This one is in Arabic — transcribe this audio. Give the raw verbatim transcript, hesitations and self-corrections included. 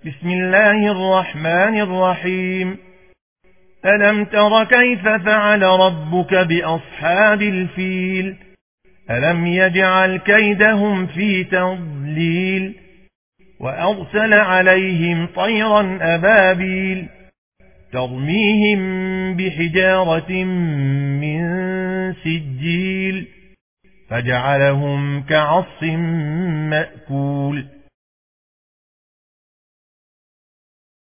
بسم الله الرحمن الرحيم. ألم تر كيف فعل ربك بأصحاب الفيل؟ ألم يجعل كيدهم في تضليل وأرسل عليهم طيرا أبابيل ترميهم بحجارة من سجيل فجعلهم كعصف مأكول.